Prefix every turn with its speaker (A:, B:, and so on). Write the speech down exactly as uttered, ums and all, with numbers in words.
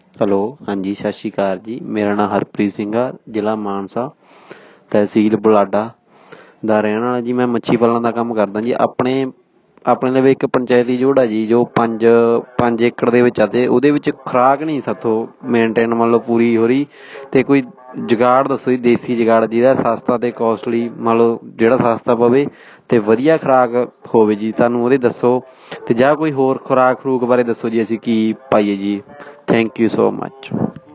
A: Hello, ਹਾਂਜੀ ਸਤਿ ਸ਼੍ਰੀ ਅਕਾਲ ਜੀ। ਮੇਰਾ ਨਾਂ ਹਰਪ੍ਰੀਤ ਸਿੰਘ ਆ, ਜ਼ਿਲ੍ਹਾ ਮਾਨਸਾ, ਤਹਿਸੀਲ ਬੁਢਲਾਡਾ ਦਾ ਰਹਿਣ ਵਾਲਾ ਜੀ। ਮੈਂ ਮੱਛੀ ਪਾਲਣ ਦਾ ਕੰਮ ਕਰਦਾ ਜੀ। ਆਪਣੇ ਆਪਣੇ ਲਵੇ ਇੱਕ ਪੰਚਾਇਤੀ ਜੋੜ ਆ ਜੀ, ਜੋ ਪੰਜ ਪੰਜ ਏਕੜ ਦੇ ਵਿੱਚ ਆ ਅਤੇ ਉਹਦੇ ਵਿੱਚ ਖੁਰਾਕ ਨਹੀਂ ਸਾਥੋਂ ਮੇਨਟੇਨ ਮੰਨ ਲਓ ਪੂਰੀ ਹੋ ਰਹੀ। ਅਤੇ ਕੋਈ ਜੁਗਾੜ ਦੱਸੋ ਜੀ, ਦੇਸੀ ਜੁਗਾੜ ਜਿਹਦਾ ਸਸਤਾ ਅਤੇ ਕੋਸਟਲੀ ਮੰਨ ਲਓ ਜਿਹੜਾ ਸਸਤਾ ਪਵੇ ਅਤੇ ਵਧੀਆ ਖੁਰਾਕ ਹੋਵੇ ਜੀ। ਤੁਹਾਨੂੰ ਉਹਦੇ ਦੱਸੋ ਅਤੇ ਜਾਂ ਕੋਈ ਹੋਰ ਖੁਰਾਕ ਖਰੂਕ ਬਾਰੇ ਦੱਸੋ ਜੀ, ਅਸੀਂ ਕੀ ਪਾਈਏ ਜੀ। Thank you so much.